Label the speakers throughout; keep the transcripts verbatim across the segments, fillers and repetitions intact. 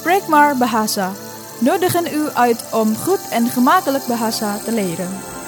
Speaker 1: Spreek maar Bahasa. Nodigen u uit om goed en gemakkelijk Bahasa te leren.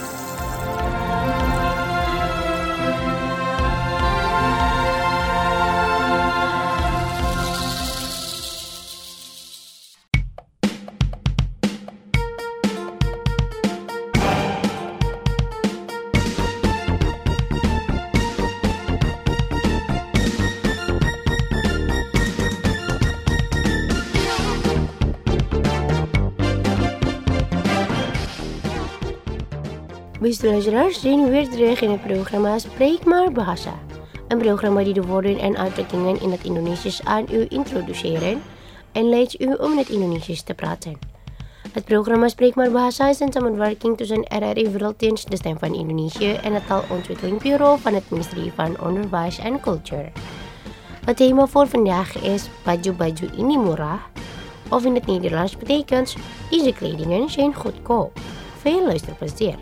Speaker 2: Beste luisteraars, zijn weer terug in het programma Spreek maar Bahasa. Een programma die de woorden en uitdrukkingen in het Indonesisch aan u introduceren en leidt u om in het Indonesisch te praten. Het programma Spreek maar Bahasa is een samenwerking tussen R R I Werelddienst, de Stem van Indonesië en het Taalontwikkelingsbureau van het Ministerie van Onderwijs en Cultuur. Het thema voor vandaag is Baju-baju ini murah, of in het Nederlands betekent deze kledingen zijn goedkoop. Veel luisterplezier.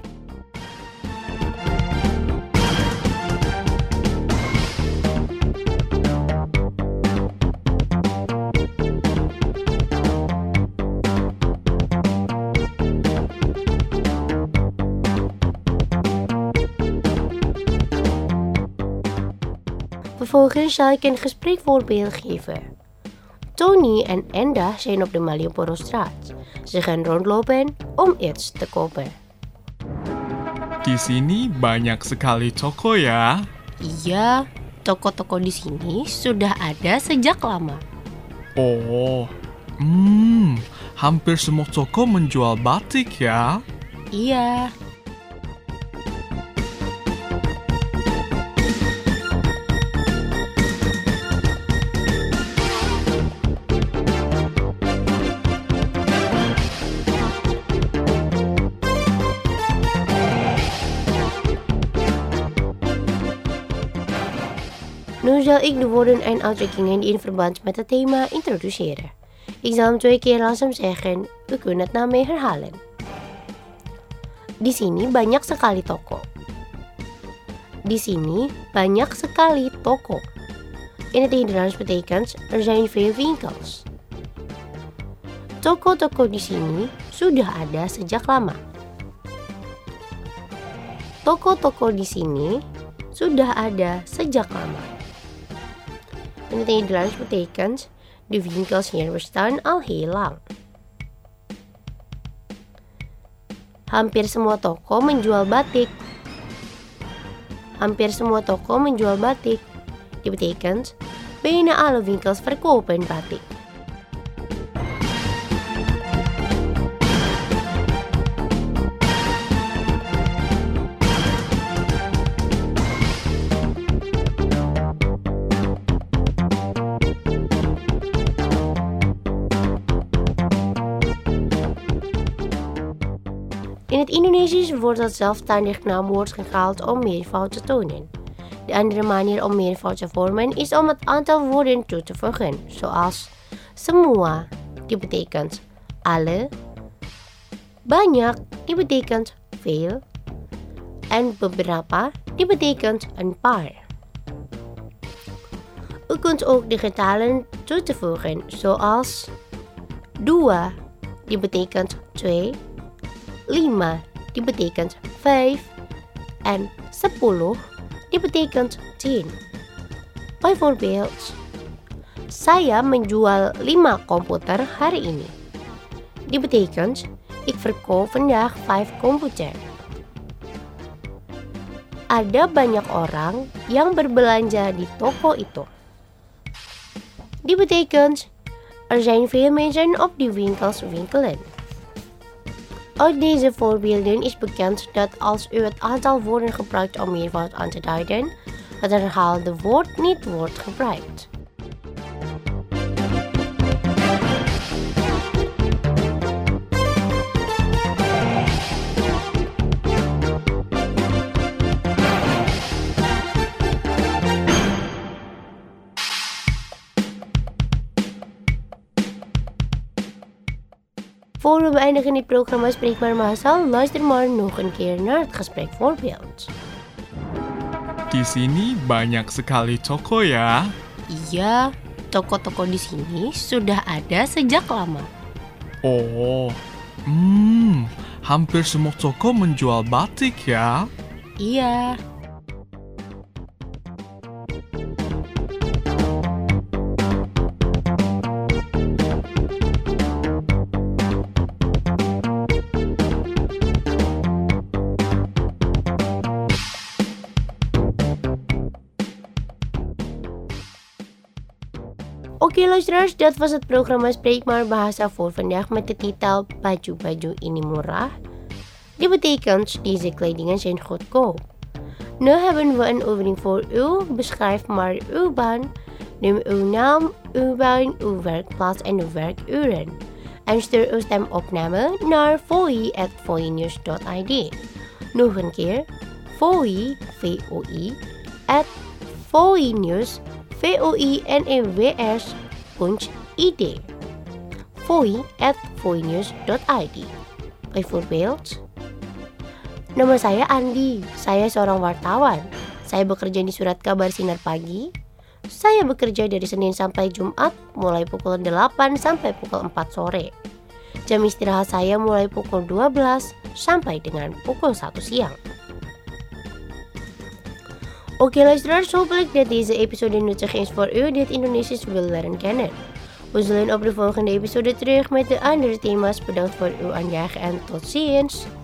Speaker 2: Vervolgens zal ik een gesprekvoorbeeld geven. Tony en Enda zijn op de Malioboro-straat. Ze gaan rondlopen om iets te kopen.
Speaker 3: Di sini banyak sekali toko ya.
Speaker 2: Iya, toko-toko di sini sudah ada sejak lama.
Speaker 3: Oh, hmm, hampir semua toko menjual batik ya.
Speaker 2: Iya. Nu zal ik de woorden en uitdrukkingen die in verband met het thema introduceren. Ik zal hem twee keer langzaam zeggen, u kunt het na mij herhalen. Di sini banyak sekali toko. Di sini banyak sekali toko. In het Nederlands betekent er zijn veel winkels. Toko-toko di sini sudah ada sejak lama. Toko-toko di sini sudah ada sejak lama. In het Nederlands betekent de winkels hier bestaan al heel lang. Hampir semua toko menjual batik. Hampir semua toko menjual batik. Dit betekent bijna alle winkels verkopen batik. In het Indonesisch wordt het zelfstandig naamwoord gehaald om meervoud te tonen. De andere manier om meervoud te vormen is om het aantal woorden toe te voegen, zoals semua, die betekent alle, banyak, die betekent veel, en beberapa, die betekent een paar. U kunt ook de getallen toe te voegen, zoals dua, die betekent twee, lima, die betekent vijf, en sepuluh, die betekent tien. Bijvoorbeeld, saya menjual lima komputer hari ini. Die betekent, ik verkoop vandaag vijf komputer. Ada banyak orang yang berbelanja di toko itu. Die betekent, er zijn veel mensen op die winkels winkelen. Uit deze voorbeelden is bekend dat als u het aantal woorden gebruikt om meervoud aan te duiden, het herhaalde woord niet wordt gebruikt. Voor we beëindigen dit programma Spreek maar Bahasa, luister maar nog een keer naar het gesprekvoorbeeld.
Speaker 3: Di sini banyak sekali toko ya.
Speaker 2: Iya, toko-toko di sini sudah ada sejak lama.
Speaker 3: Oh, hmm, hampir semua toko menjual batik ya?
Speaker 2: Iya. Oké luisteraars, dat was het programma Spreek maar Bahasa voor vandaag met de titel Baju-baju ini murah. Dit betekent, deze kledingen zijn goedkoop. Nu hebben we een oefening voor u. Beschrijf maar uw baan. Neem uw naam, uw baan, uw werkplaats en uw werkuren. En stuur uw stemopname naar voi at voinews dot i d. Nog een keer, voi, V O I, at voinews, V O I N E W S, punt I D. Voi at voinews dot i d. Bijvoorbeeld, nama saya Andi, saya seorang wartawan. Saya bekerja di Surat Kabar Sinar Pagi. Saya bekerja dari Senin sampai Jumat, mulai pukul delapan sampai pukul empat sore. Jam istirahat saya mulai pukul dua belas sampai dengan pukul satu siang. Oké luisteraars, hopelijk dat deze episode nuttig is voor u dit Indonesisch wil leren kennen. We zullen op de volgende episode terug met de andere thema's. Bedankt voor uw aandacht en tot ziens.